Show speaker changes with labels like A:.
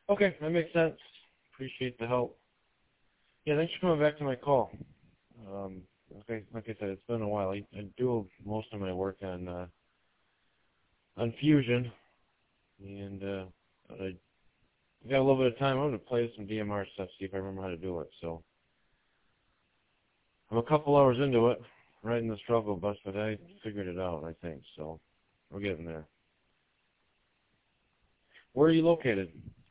A: Okay, that makes sense. Appreciate the help. Yeah, thanks for coming back to my call. Um, like I said, it's been a while. I do most of my work on Fusion, and I got a little bit of time. I'm going to play some DMR stuff, see if I remember how to do it. So I'm a couple hours into it, right in the struggle bus, but I figured it out, I think. So we're getting there. Where are you located?